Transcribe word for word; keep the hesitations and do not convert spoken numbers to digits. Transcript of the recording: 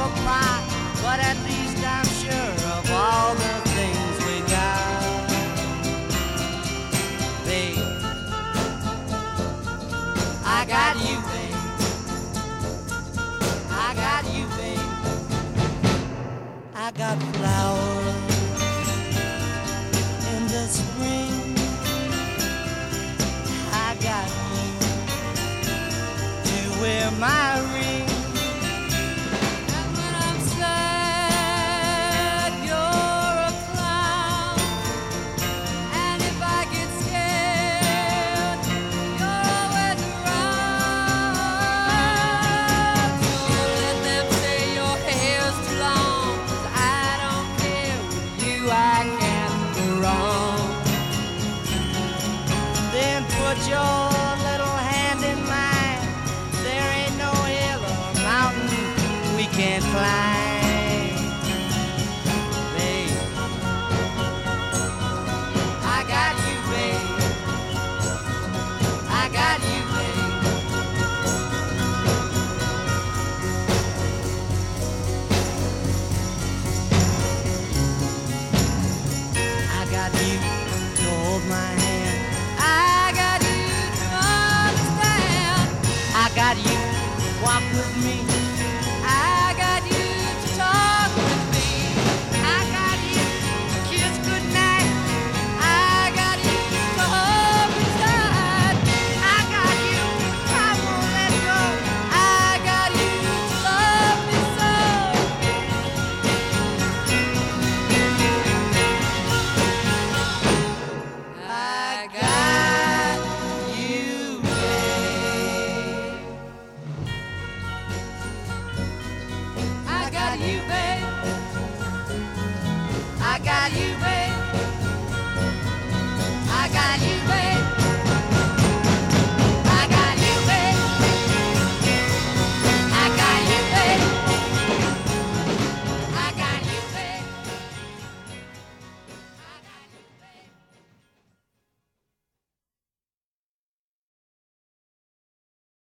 multiply, but at least I'm sure of all the things we got. Babe, I got you, babe. I got you, babe. I got flowers in the spring. I got you to wear my ring. And when I'm sad, you're a clown. And if I get scared, you're always around. Don't let them say your hair's too long, 'cause I don't care. With you I can't go wrong. Then put your little hand in mine. There ain't no hill or mountain we can't climb. Babe, I got you, babe. I got you, babe. I got you to hold my hand. I got you to understand. I got you to walk with me. I got you to talk with me. I got you to kiss goodnight. I got you to hold me tight. I got you, I won't let go. I got you to love me so. I got you, babe. I got you, babe. I got you.